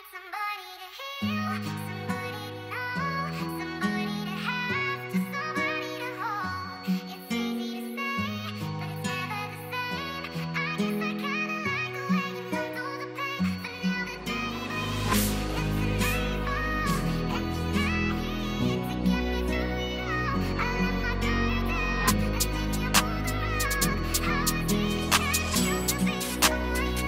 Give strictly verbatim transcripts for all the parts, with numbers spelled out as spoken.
somebody to heal, somebody to know, somebody to have, just somebody to hold. It's easy to say, but it's never the same. I guess I kinda like the way you move through the pain. But now the day breaks into nightfall, and you're not here to get me through it all. I let my guard down, and then you moved around. How was it you used to be someone you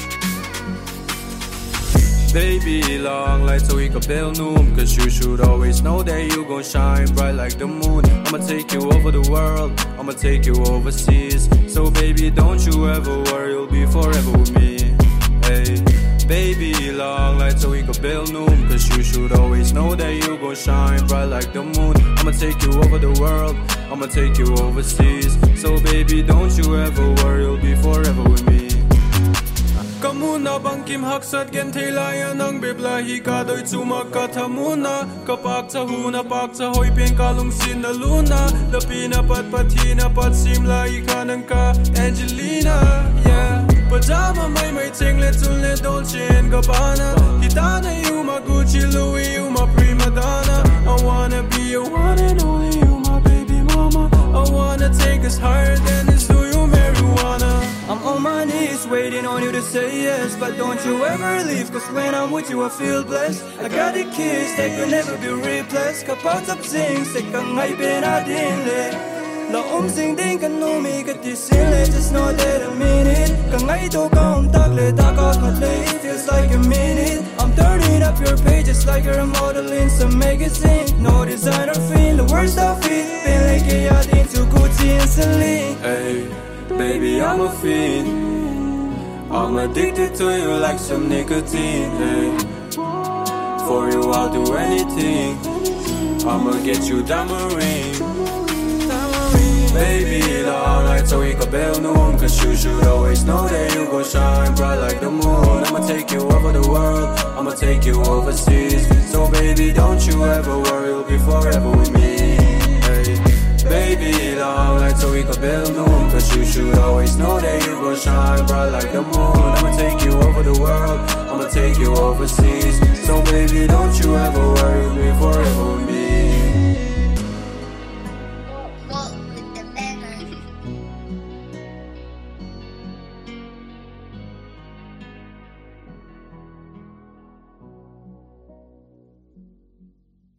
Baby, long light so we could build noon. Cause you should always know that you gon' shine bright like the moon. I'ma take you over the world, I'ma take you overseas. So baby, don't you ever worry, you'll be forever with me. Hey, baby, long light so we could build noon. Cause you should always know that you gon' shine bright like the moon. I'ma take you over the world, I'ma take you overseas. So baby, don't you ever worry, you'll be forever with me. Kamuna bang kim haksat gen thailaya nang beblahi ka doi chumak ka thamuna kapak cha huna pak cha hoi pen ka lungsin na luna lapina pat pathina pat simlai ka nang ka Angelina, yeah. Pajama mai mai chengle chulne Dolce and Gabbana Hitana you my Gucci Louis you my prima donna. I wanna be your one and only, you my baby mama. I wanna take us higher than this, do you marijuana? I'm on my knees waiting on you to say yes, but don't you ever leave, cause when I'm with you I feel blessed. I got the kiss that could never be replaced. Kapag up sing, sekang ngay pinadinle La um sing ding kan no mi ka tisinle, just know that I mean it. Kang ngay to ka um tagle taka katle, it feels like a minute. I'm turning up your pages like you're a model in some magazine. No designer feel, the worst of it, feel like you're into Gucci and Celine. Hey, baby, I'm a fiend. I'm addicted to you like some nicotine. Hey, for you I'll do anything. I'ma get you tambourine. Baby, long light so we could build noon. Cause you should always know that you gon' shine bright like the moon. I'ma take you over the world, I'ma take you overseas. So baby, don't you ever worry, you'll be forever with me. Hey, baby, long light so we could build noon. Cause you should always know that you gon' shine bright like the moon. I'ma take you over the world, I'ma take you overseas. So baby, don't you ever worry, you'll be forever with me.